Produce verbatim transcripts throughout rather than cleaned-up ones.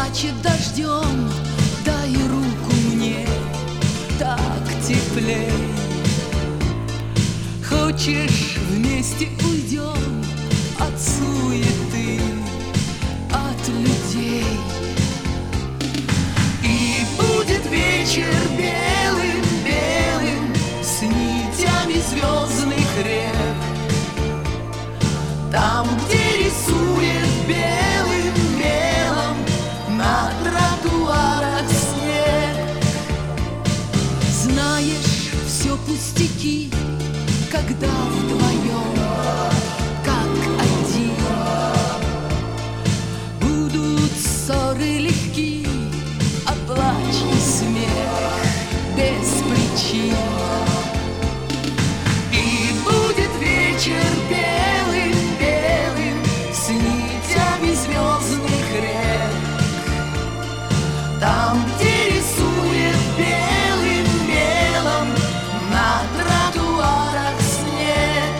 плачет дождем, дай руку мне, так теплей. Хочешь, вместе уйдем от суеты, от людей. И будет вечер белым-белым с нитями звездных рек, там, где рисует белым мелом на тротуарах снег. Знаешь, все пустяки, когда вдвоем, как один. Будут ссоры легки, а плач и смех без причин. И будет вечер белым-белым с нитями звездных рек, там, где рисует белым мелом на тротуарах снег.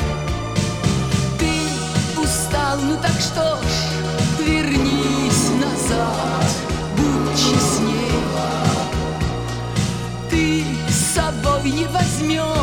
Ты устал, ну так что ж, вернись назад, будь честней. Ты с собой не возьмешь